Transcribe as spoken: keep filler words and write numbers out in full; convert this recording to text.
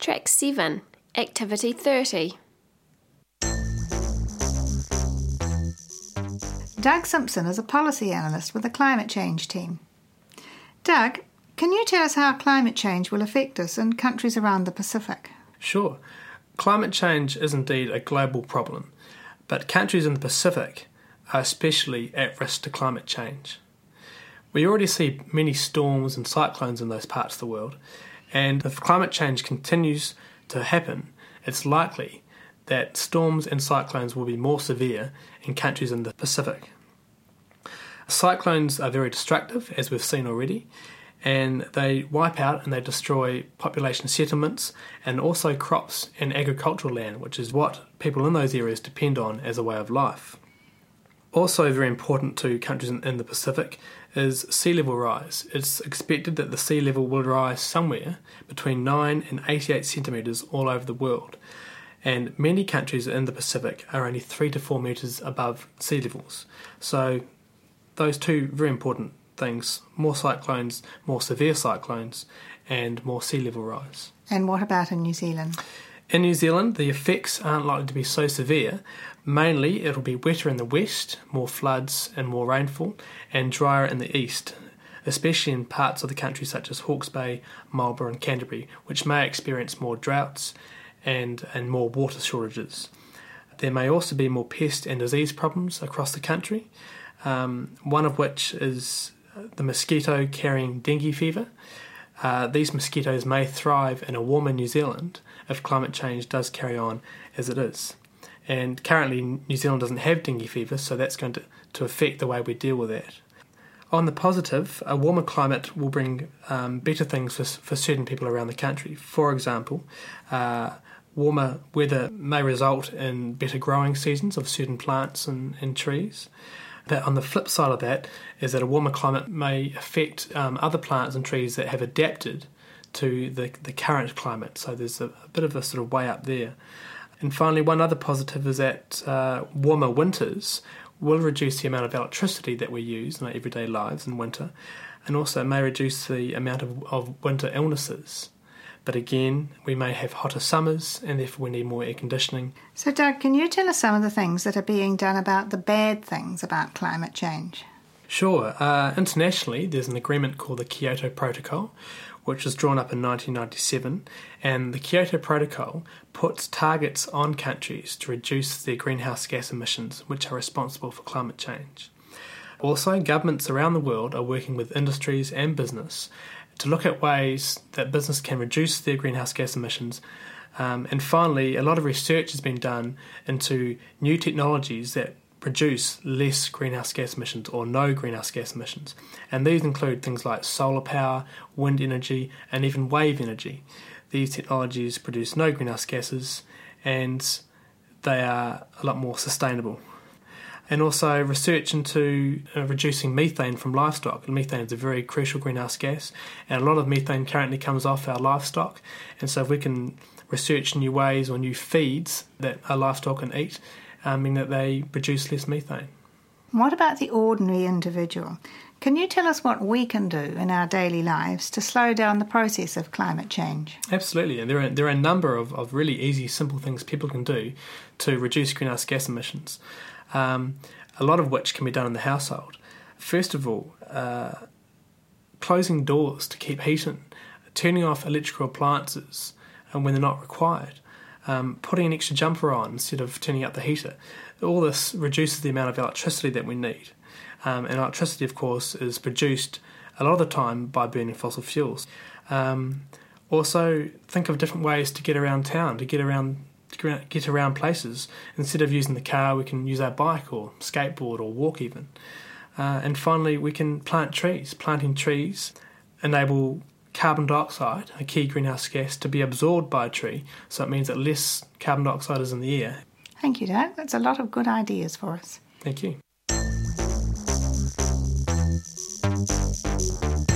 Track seven, Activity thirty. Doug Simpson is a policy analyst with the climate change team. Doug, can you tell us how climate change will affect us in countries around the Pacific? Sure. Climate change is indeed a global problem, but countries in the Pacific are especially at risk to climate change. We already see many storms and cyclones in those parts of the world, and if climate change continues to happen, it's likely that storms and cyclones will be more severe in countries in the Pacific. Cyclones are very destructive, as we've seen already, and they wipe out and they destroy population settlements and also crops and agricultural land, which is what people in those areas depend on as a way of life. Also very important to countries in, in the Pacific is sea level rise. It's expected that the sea level will rise somewhere between nine and eighty-eight centimetres all over the world, and many countries in the Pacific are only three to four metres above sea levels. So those two very important things, more cyclones, more severe cyclones, and more sea level rise. And what about in New Zealand? In New Zealand, the effects aren't likely to be so severe. Mainly, it'll be wetter in the west, more floods and more rainfall, and drier in the east, especially in parts of the country such as Hawke's Bay, Marlborough and Canterbury, which may experience more droughts and, and more water shortages. There may also be more pest and disease problems across the country, um, one of which is the mosquito carrying dengue fever. Uh, these mosquitoes may thrive in a warmer New Zealand if climate change does carry on as it is. And currently New Zealand doesn't have dengue fever, so that's going to, to affect the way we deal with that. On the positive, a warmer climate will bring um, better things for, for certain people around the country. For example, uh, warmer weather may result in better growing seasons of certain plants and, and trees. But on the flip side of that is that a warmer climate may affect um, other plants and trees that have adapted to the, the current climate. So there's a, a bit of a sort of way up there. And finally, one other positive is that uh, warmer winters will reduce the amount of electricity that we use in our everyday lives in winter, and also may reduce the amount of, of winter illnesses. But again, we may have hotter summers and therefore we need more air conditioning. So Doug, can you tell us some of the things that are being done about the bad things about climate change? Sure. Uh, internationally, there's an agreement called the Kyoto Protocol, which was drawn up in nineteen ninety-seven, and the Kyoto Protocol puts targets on countries to reduce their greenhouse gas emissions, which are responsible for climate change. Also, governments around the world are working with industries and business to look at ways that business can reduce their greenhouse gas emissions. Um, and finally, a lot of research has been done into new technologies that produce less greenhouse gas emissions or no greenhouse gas emissions. And these include things like solar power, wind energy, and even wave energy. These technologies produce no greenhouse gases and they are a lot more sustainable. And also research into uh, reducing methane from livestock. And methane is a very crucial greenhouse gas, and a lot of methane currently comes off our livestock. And so if we can research new ways or new feeds that our livestock can eat, I mean that they produce less methane. What about the ordinary individual? Can you tell us what we can do in our daily lives to slow down the process of climate change? Absolutely, and there are, there are a number of, of really easy, simple things people can do to reduce greenhouse gas emissions, um, a lot of which can be done in the household. First of all, uh, closing doors to keep heating, turning off electrical appliances when they're not required, Um, putting an extra jumper on instead of turning up the heater. All this reduces the amount of electricity that we need. Um, and electricity, of course, is produced a lot of the time by burning fossil fuels. Um, also, think of different ways to get around town, to get around to get around places. Instead of using the car, we can use our bike or skateboard or walk even. Uh, and finally, we can plant trees. Planting trees enable carbon dioxide, a key greenhouse gas, to be absorbed by a tree, so it means that less carbon dioxide is in the air. Thank you, Doug. That's a lot of good ideas for us. Thank you.